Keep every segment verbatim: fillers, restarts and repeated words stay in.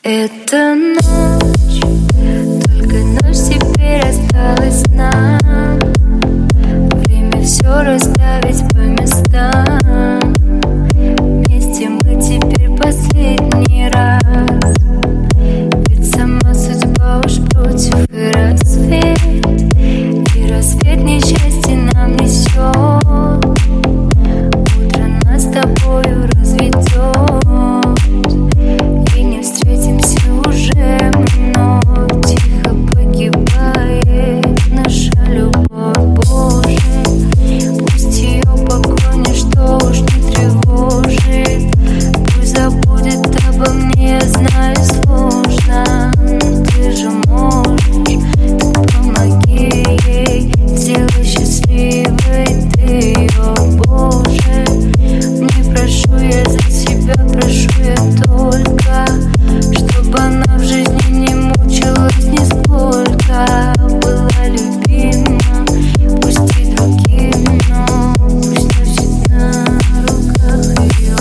Это ночь, только ночь теперь осталась нам. Время все расставить по местам. Вместе мы теперь последний раз. Ведь сама судьба уж против, и рассвет, и рассвет несчастье нам несет. Утро нас с тобою разведет, и не встретимся уже вновь. Тихо погибает наша любовь, Боже. Пусть ее покой ничто уж не тревожит. Пусть забудет обо мне, знаю, сложно. Но ты же можешь, так помоги ей. Сделай счастливой ты ее, Боже. Не прошу я за себя, прошу я только, чтобы она в жизни не мучилась нисколько. Была любима, пусть и другим, но пусть носит на руках ее.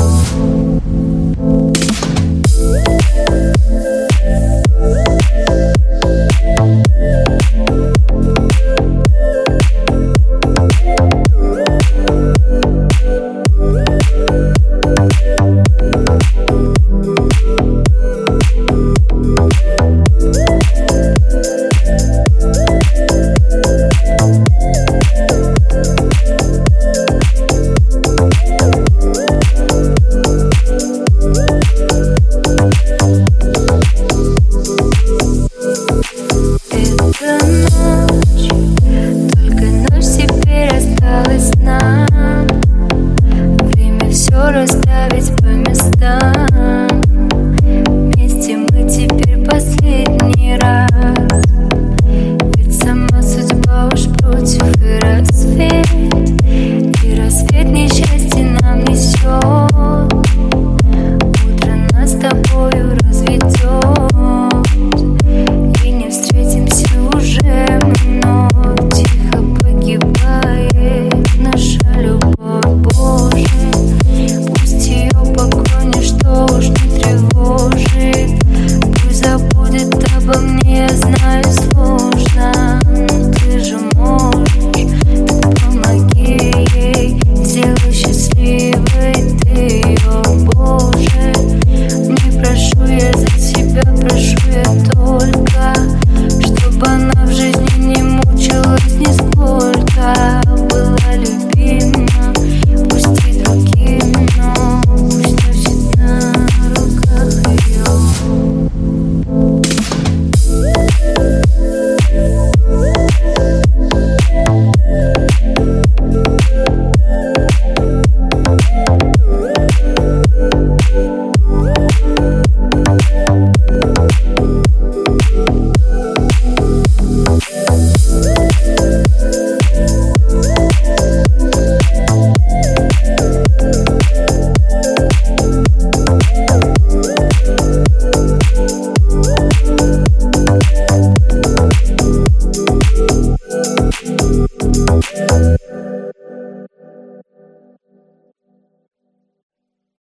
Расставить по местам. Вместе мы теперь последний раз. Ведь сама судьба уж против, и рассвет, и рассвет несчастье нам несет. Утро нас с тобою разведет.